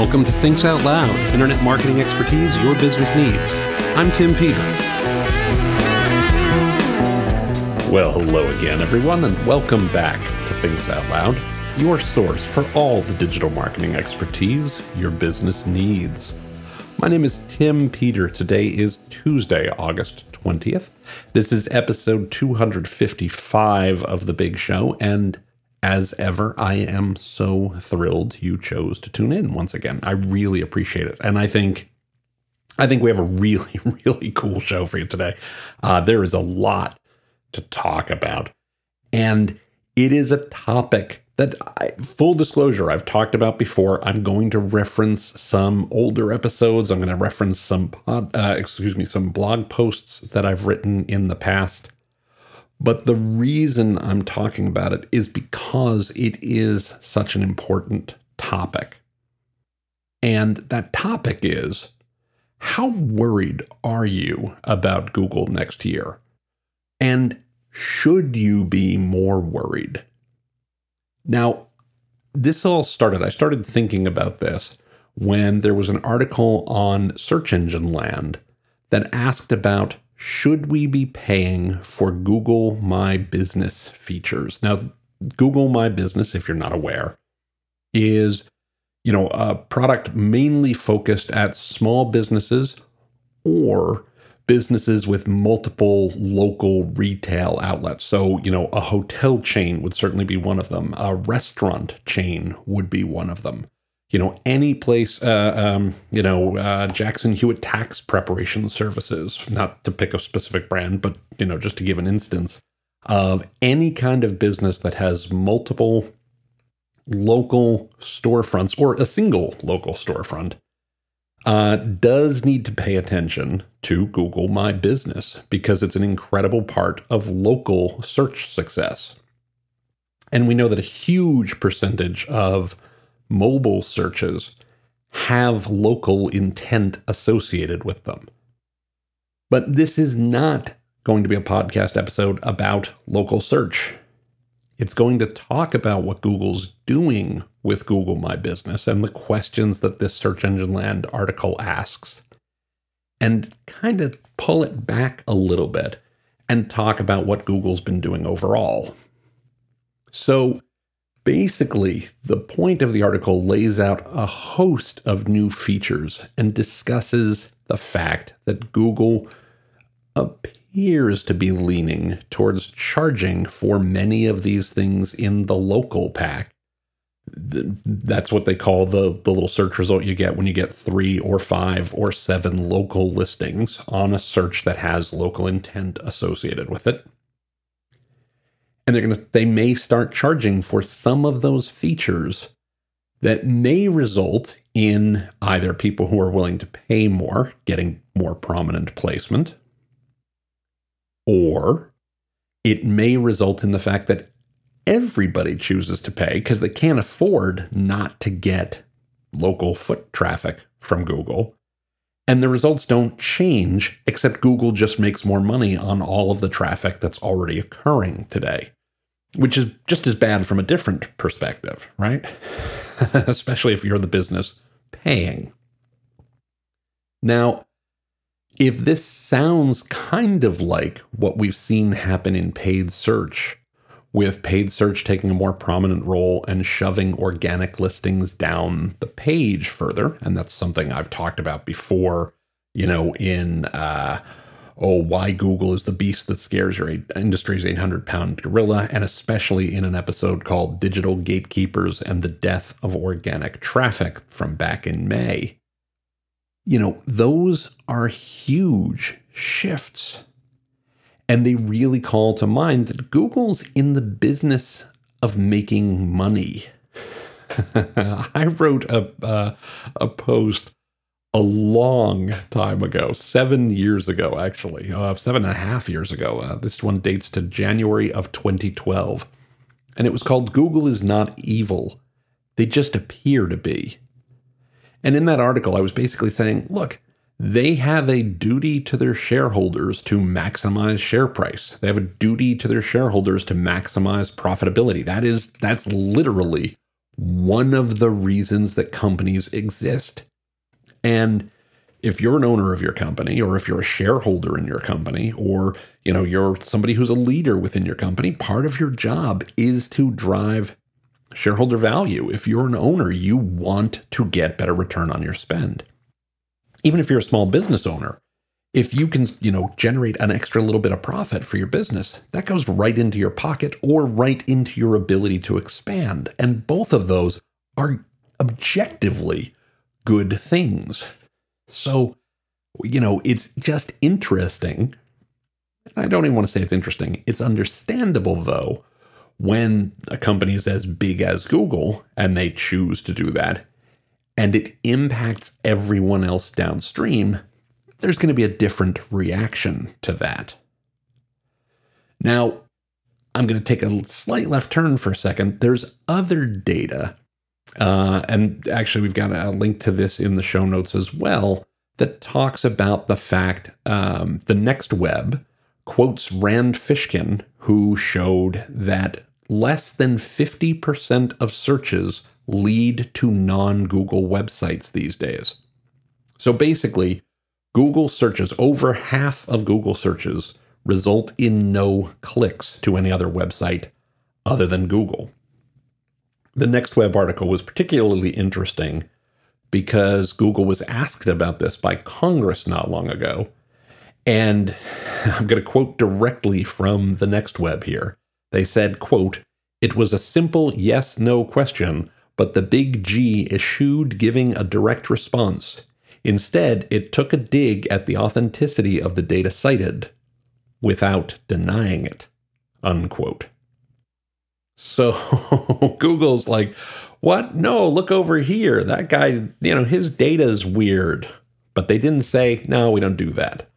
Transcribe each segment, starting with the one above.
Welcome to Thinks Out Loud, internet marketing expertise your business needs. I'm Tim Peter. Well, hello again, everyone, and welcome back to Thinks Out Loud, your source for all the digital marketing expertise your business needs. My name is Tim Peter. Today is Tuesday, August 20th. This is episode 255 of The Big Show, and as ever, I am so thrilled you chose to tune in once again. I really appreciate it. And I think we have a really, really cool show for you today. There is a lot to talk about. And it is a topic that, full disclosure, I've talked about before. I'm going to reference some older episodes. I'm going to reference some blog posts that I've written in the past. But the reason I'm talking about it is because it is such an important topic. And that topic is, how worried are you about Google next year? And should you be more worried? Now, this all started, I started thinking about this when there was an article on Search Engine Land that asked about, should we be paying for Google My Business features? Now, Google My Business, if you're not aware, is, a product mainly focused at small businesses or businesses with multiple local retail outlets. So, a hotel chain would certainly be one of them. A restaurant chain would be one of them. Any place, Jackson Hewitt tax preparation services, not to pick a specific brand, but, just to give an instance of any kind of business that has multiple local storefronts or a single local storefront does need to pay attention to Google My Business because it's an incredible part of local search success. And we know that a huge percentage of mobile searches have local intent associated with them. But this is not going to be a podcast episode about local search. It's going to talk about what Google's doing with Google My Business and the questions that this Search Engine Land article asks, and kind of pull it back a little bit and talk about what Google's been doing overall. So, basically, the point of the article lays out a host of new features and discusses the fact that Google appears to be leaning towards charging for many of these things in the local pack. That's what they call the little search result you get when you get 3 or 5 or 7 local listings on a search that has local intent associated with it. And they may start charging for some of those features that may result in either people who are willing to pay more, getting more prominent placement, or it may result in the fact that everybody chooses to pay because they can't afford not to get local foot traffic from Google. And the results don't change, except Google just makes more money on all of the traffic that's already occurring today. Which is just as bad from a different perspective, right? Especially if you're the business paying. Now, if this sounds kind of like what we've seen happen in paid search, with paid search taking a more prominent role and shoving organic listings down the page further, and that's something I've talked about before, in why Google is the beast that scares your industry's 800-pound gorilla, and especially in an episode called Digital Gatekeepers and the Death of Organic Traffic from back in May. Those are huge shifts. And they really call to mind that Google's in the business of making money. I wrote a post a long time ago, 7 years ago, actually, 7.5 years ago. This one dates to January of 2012. And it was called Google is Not Evil. They just appear to be. And in that article, I was basically saying, look, they have a duty to their shareholders to maximize share price. They have a duty to their shareholders to maximize profitability. That's literally one of the reasons that companies exist. And if you're an owner of your company, or if you're a shareholder in your company, or you're somebody who's a leader within your company, part of your job is to drive shareholder value. If you're an owner, you want to get better return on your spend. Even if you're a small business owner, if you can, generate an extra little bit of profit for your business, that goes right into your pocket or right into your ability to expand. And both of those are objectively good things. So, it's just interesting. I don't even want to say it's interesting. It's understandable, though, when a company is as big as Google and they choose to do that, and it impacts everyone else downstream, there's going to be a different reaction to that. Now, I'm going to take a slight left turn for a second. There's other data, and actually we've got a link to this in the show notes as well, that talks about the fact the Next Web quotes Rand Fishkin, who showed that less than 50% of searches lead to non-Google websites these days. So basically, Google searches, over half of Google searches, result in no clicks to any other website other than Google. The Next Web article was particularly interesting because Google was asked about this by Congress not long ago. And I'm going to quote directly from the Next Web here. They said, quote, "It was a simple yes-no question, but the big G eschewed giving a direct response. Instead, it took a dig at the authenticity of the data cited without denying it," unquote. So Google's like, what? No, look over here. That guy, his data is weird. But they didn't say, no, we don't do that.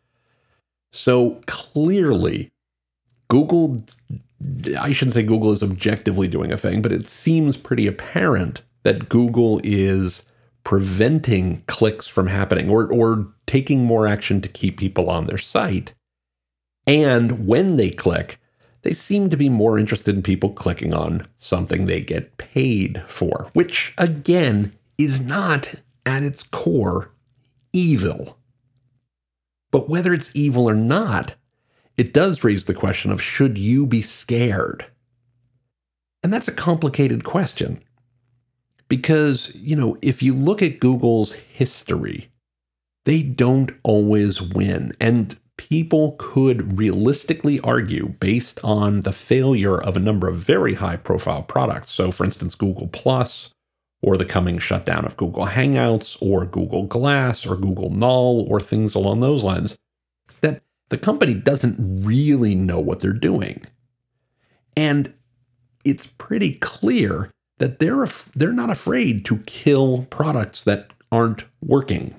So clearly, Google, I shouldn't say Google is objectively doing a thing, but it seems pretty apparent that Google is preventing clicks from happening or taking more action to keep people on their site. And when they click, they seem to be more interested in people clicking on something they get paid for, which, again, is not, at its core, evil. But whether it's evil or not, it does raise the question of, should you be scared? And that's a complicated question. Because, if you look at Google's history, they don't always win. And people could realistically argue, based on the failure of a number of very high-profile products, so for instance, Google Plus, or the coming shutdown of Google Hangouts, or Google Glass, or Google Null, or things along those lines, that the company doesn't really know what they're doing. And it's pretty clear that they're not afraid to kill products that aren't working.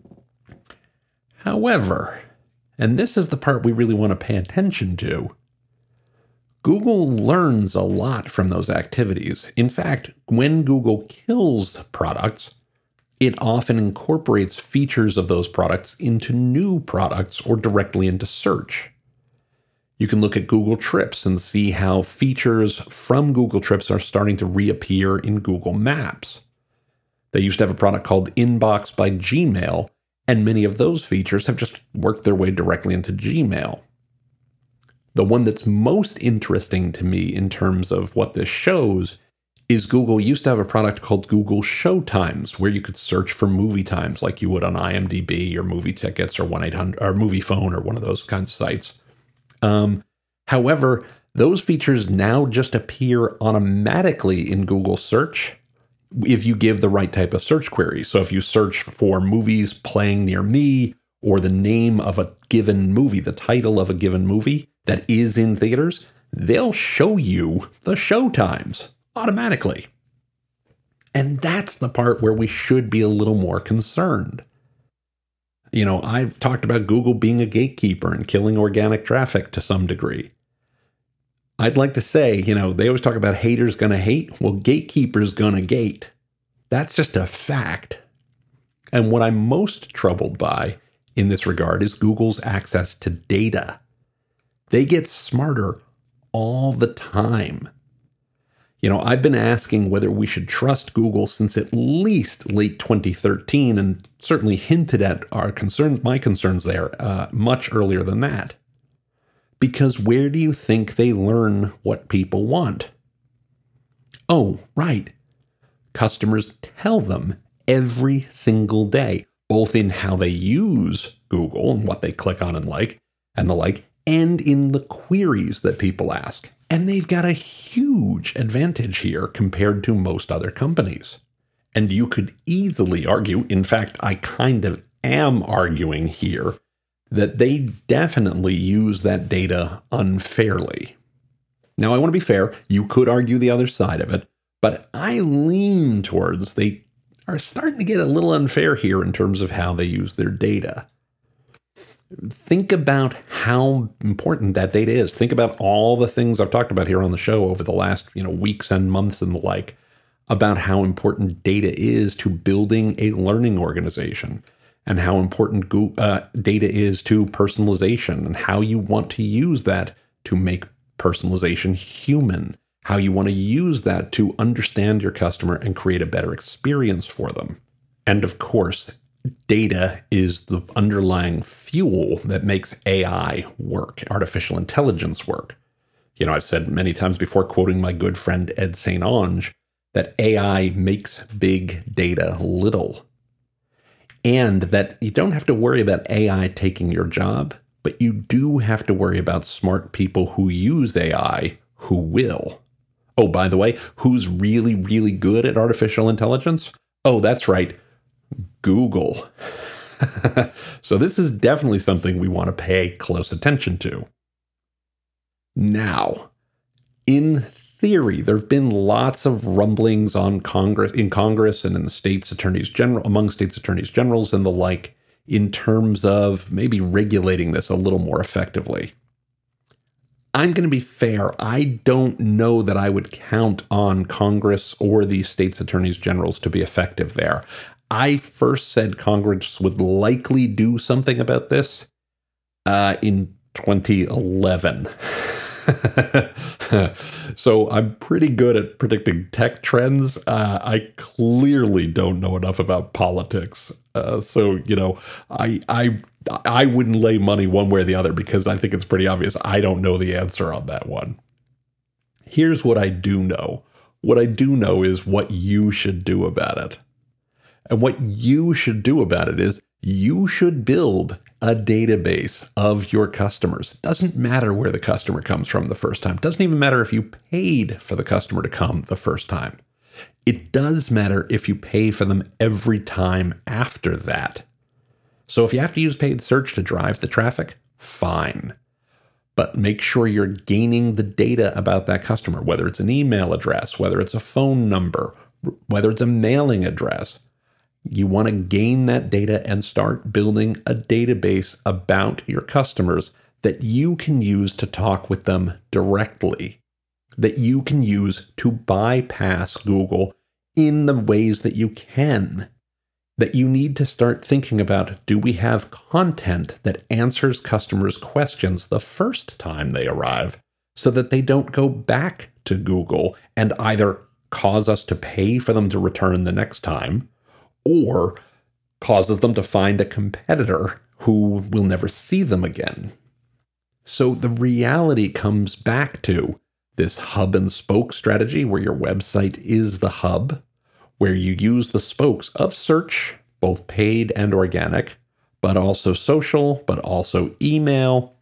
However, and this is the part we really want to pay attention to, Google learns a lot from those activities. In fact, when Google kills products, it often incorporates features of those products into new products or directly into search. You can look at Google Trips and see how features from Google Trips are starting to reappear in Google Maps. They used to have a product called Inbox by Gmail, and many of those features have just worked their way directly into Gmail. The one that's most interesting to me in terms of what this shows is Google used to have a product called Google Showtimes, where you could search for movie times like you would on IMDb or Movie Tickets or 1-800 or Movie Phone or one of those kinds of sites. However, those features now just appear automatically in Google Search if you give the right type of search query. So if you search for movies playing near me, or the name of a given movie, the title of a given movie that is in theaters, they'll show you the showtimes automatically. And that's the part where we should be a little more concerned. I've talked about Google being a gatekeeper and killing organic traffic to some degree. I'd like to say, they always talk about haters gonna hate. Well, gatekeepers gonna gate. That's just a fact. And what I'm most troubled by in this regard is Google's access to data. They get smarter all the time. I've been asking whether we should trust Google since at least late 2013 and certainly hinted at my concerns there much earlier than that. Because where do you think they learn what people want? Oh, right. Customers tell them every single day, both in how they use Google and what they click on and the like, and in the queries that people ask. And they've got a huge advantage here compared to most other companies. And you could easily argue, in fact, I kind of am arguing here, that they definitely use that data unfairly. Now, I want to be fair. You could argue the other side of it, but I lean towards they are starting to get a little unfair here in terms of how they use their data. Think about how important that data is. Think about all the things I've talked about here on the show over the last, weeks and months and the like, about how important data is to building a learning organization and how important data is to personalization and how you want to use that to make personalization human, how you want to use that to understand your customer and create a better experience for them. And of course, data is the underlying fuel that makes AI work, artificial intelligence work. I've said many times before, quoting my good friend Ed St. Onge, that AI makes big data little. And that you don't have to worry about AI taking your job, but you do have to worry about smart people who use AI who will. Oh, by the way, who's really, really good at artificial intelligence? Oh, that's right. Google. So this is definitely something we want to pay close attention to. Now, in theory, there have been lots of rumblings in Congress and in the states attorneys general, among states attorneys generals and the like, in terms of maybe regulating this a little more effectively. I'm going to be fair. I don't know that I would count on Congress or the states attorneys generals to be effective there. I first said Congress would likely do something about this in 2011. So I'm pretty good at predicting tech trends. I clearly don't know enough about politics. So I wouldn't lay money one way or the other because I think it's pretty obvious I don't know the answer on that one. Here's what I do know. What I do know is what you should do about it. And what you should do about it is you should build a database of your customers. It doesn't matter where the customer comes from the first time. It doesn't even matter if you paid for the customer to come the first time. It does matter if you pay for them every time after that. So if you have to use paid search to drive the traffic, fine. But make sure you're gaining the data about that customer, whether it's an email address, whether it's a phone number, whether it's a mailing address. You want to gain that data and start building a database about your customers that you can use to talk with them directly, that you can use to bypass Google in the ways that you can, that you need to start thinking about, do we have content that answers customers' questions the first time they arrive so that they don't go back to Google and either cause us to pay for them to return the next time, or causes them to find a competitor who will never see them again. So the reality comes back to this hub and spoke strategy where your website is the hub, where you use the spokes of search, both paid and organic, but also social, but also email,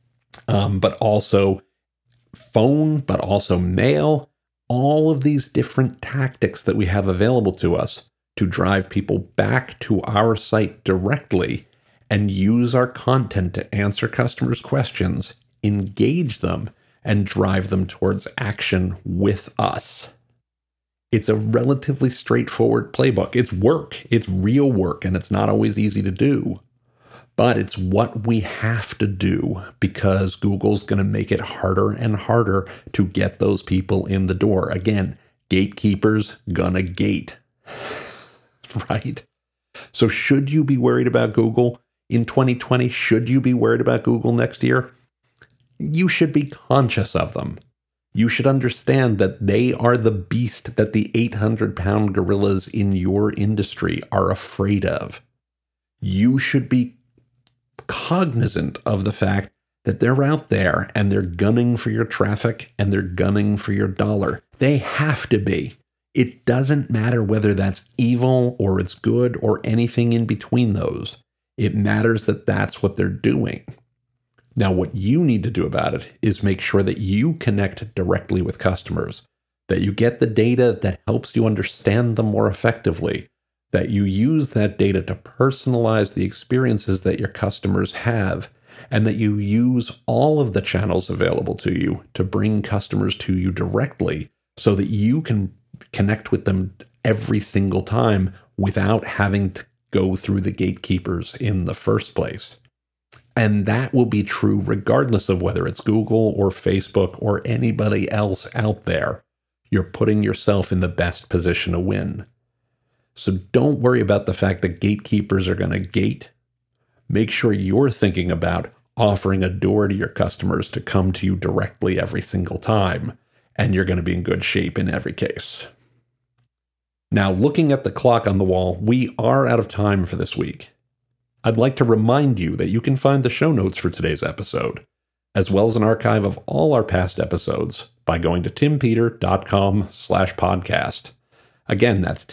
but also phone, but also mail, all of these different tactics that we have available to us to drive people back to our site directly and use our content to answer customers' questions, engage them, and drive them towards action with us. It's a relatively straightforward playbook. It's work. It's real work, and it's not always easy to do. But it's what we have to do because Google's going to make it harder and harder to get those people in the door. Again, gatekeepers gonna gate. Right? So should you be worried about Google in 2020? Should you be worried about Google next year? You should be conscious of them. You should understand that they are the beast that the 800-pound gorillas in your industry are afraid of. You should be cognizant of the fact that they're out there and they're gunning for your traffic and they're gunning for your dollar. They have to be. It doesn't matter whether that's evil or it's good or anything in between those. It matters that that's what they're doing. Now, what you need to do about it is make sure that you connect directly with customers, that you get the data that helps you understand them more effectively, that you use that data to personalize the experiences that your customers have, and that you use all of the channels available to you to bring customers to you directly so that you can connect with them every single time without having to go through the gatekeepers in the first place. And that will be true regardless of whether it's Google or Facebook or anybody else out there. You're putting yourself in the best position to win. So don't worry about the fact that gatekeepers are going to gate. Make sure you're thinking about offering a door to your customers to come to you directly every single time, and you're going to be in good shape in every case. Now, looking at the clock on the wall, we are out of time for this week. I'd like to remind you that you can find the show notes for today's episode, as well as an archive of all our past episodes by going to timpeter.com/podcast. Again, that's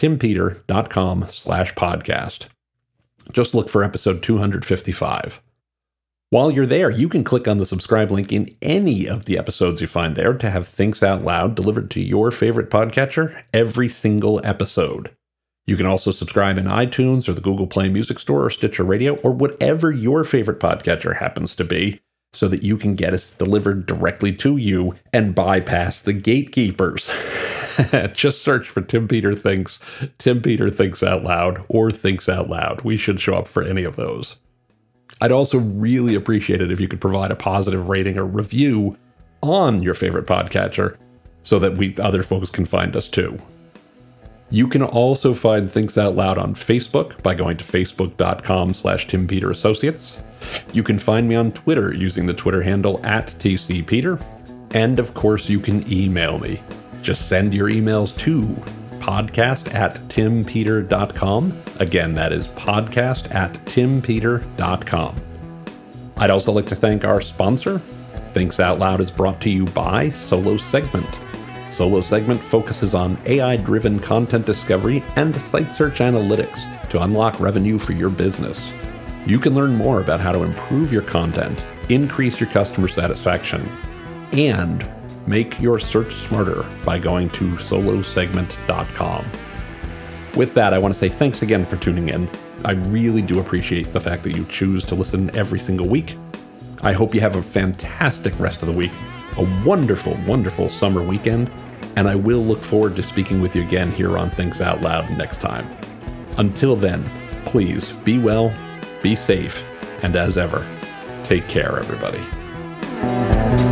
timpeter.com/podcast. Just look for episode 255. While you're there, you can click on the subscribe link in any of the episodes you find there to have Thinks Out Loud delivered to your favorite podcatcher every single episode. You can also subscribe in iTunes or the Google Play Music Store or Stitcher Radio or whatever your favorite podcatcher happens to be so that you can get us delivered directly to you and bypass the gatekeepers. Just search for Tim Peter Thinks Out Loud, or Thinks Out Loud. We should show up for any of those. I'd also really appreciate it if you could provide a positive rating or review on your favorite podcatcher so that other folks can find us too. You can also find Thinks Out Loud on Facebook by going to facebook.com/TimPeterAssociates. You can find me on Twitter using the Twitter handle @TCPeter. And of course, you can email me. Just send your emails to podcast@timpeter.com. Again, that is podcast@timpeter.com. I'd also like to thank our sponsor. Thinks Out Loud is brought to you by Solo Segment. Solo Segment focuses on AI-driven content discovery and site search analytics to unlock revenue for your business. You can learn more about how to improve your content, increase your customer satisfaction, and make your search smarter by going to solosegment.com. With that, I want to say thanks again for tuning in. I really do appreciate the fact that you choose to listen every single week. I hope you have a fantastic rest of the week, a wonderful, wonderful summer weekend, and I will look forward to speaking with you again here on Thinks Out Loud next time. Until then, please be well, be safe, and as ever, take care, everybody.